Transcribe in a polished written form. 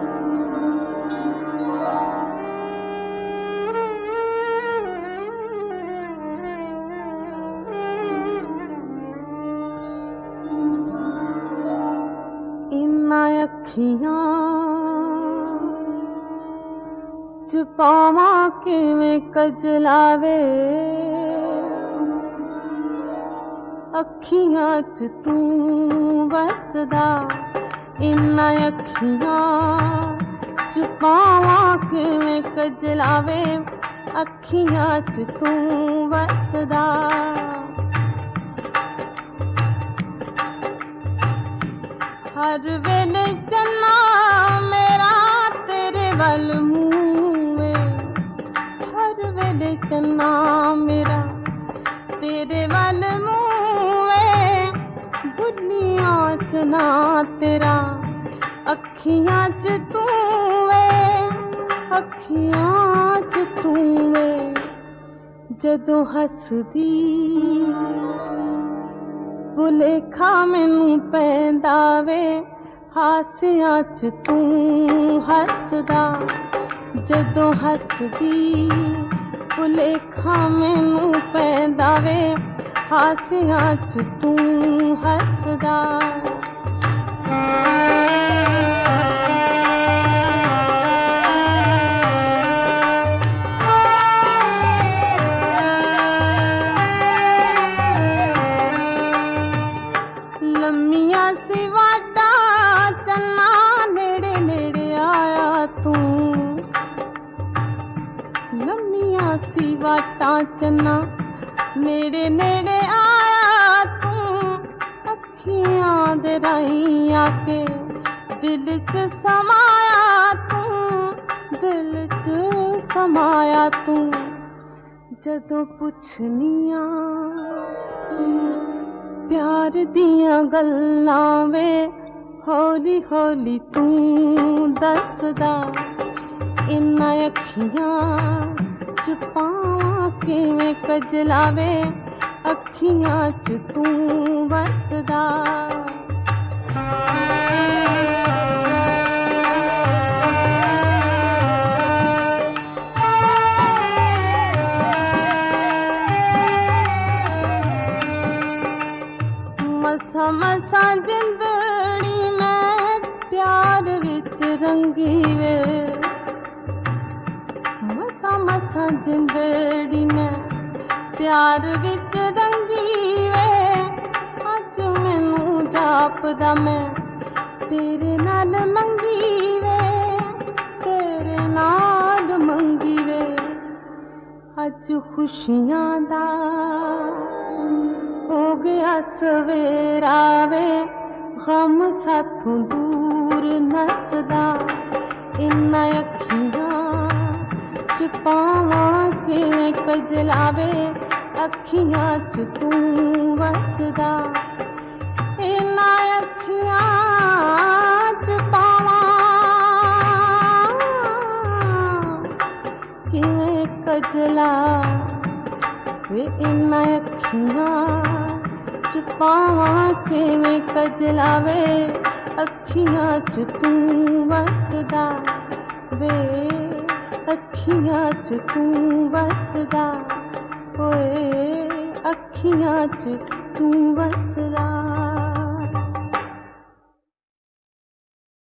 इन्ना अखियां च पावां किवें कजलावे, अखियां च तू वसदा। इन्ना अखियां च पावां किवें कजलावे, अखियां च तू वसदा। हर वेले चन्ना मेरा तेरे वल मूंह वे, हर वेले चन्ना मेरा तेरे वल मूंह वे, बुनियां च ना तेरा अखियां च तू वे, अखियां च तू वे। जदों हसदी भुलेखा मैनू पैंदा वे, हासियां च तू हसदा। जदों हसदी भुलेखा मैनू पैंदा वे, हासियां च तू हसदा। लम्मियां सी वाटा चन्ना नेड़े नेड़े आया तू, लम्मियां सी वाटा चन्ना नेड़े नेड़े आया तू। अखियां दे राहीं आके दिल च समाया तू, दिल च समाया तू। जदों पुछनियां प्यार दियां गल्लां वे, हौली हौली तू दसदा। इन्ना अखियां च पावां किवें कजलावे, अखियां च तू वसदा। मसा मसा जिंदड़ी मैं प्यार विच रंगी वे, मसा मसा जिंदड़ी मैं प्यार विच रंगी वे। अज मैनू जापदा मैं तेरे नाल मंगी वे, तेरे नाल मंगी वे। अज खुशियां दा हो गया सवेरा वे, गम साथों दूर नसदा। इन्ना अखियां च पावां किवें कजलावे, अखियां च तू वसदा। इन्ना अखियां च पावां किवें कजलावे, इन्ना अखियां च पावां किवें कजलावे, अखियां च तू वसदा वे, अखियां च तू वसदा। ओए अखियां च तू वसदा।